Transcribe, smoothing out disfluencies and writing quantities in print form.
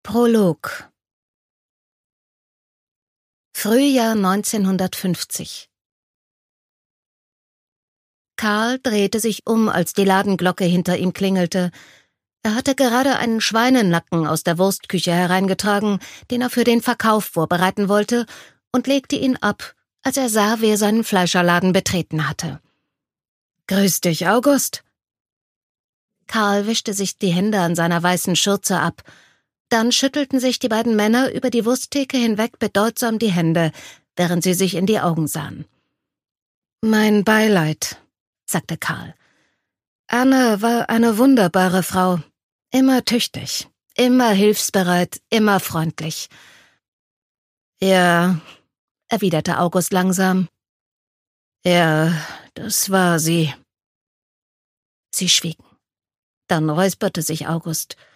Prolog. Frühjahr 1950. Karl drehte sich um, als die Ladenglocke hinter ihm klingelte. Er hatte gerade einen Schweinenacken aus der Wurstküche hereingetragen, den er für den Verkauf vorbereiten wollte, und legte ihn ab, als er sah, wer seinen Fleischerladen betreten hatte. »Grüß dich, August!« Karl wischte sich die Hände an seiner weißen Schürze ab. Dann schüttelten sich die beiden Männer über die Wursttheke hinweg bedeutsam die Hände, während sie sich in die Augen sahen. »Mein Beileid«, sagte Karl. »Anne war eine wunderbare Frau, immer tüchtig, immer hilfsbereit, immer freundlich.« »Ja«, erwiderte August langsam. »Ja, das war sie.« Sie schwiegen. Dann räusperte sich August.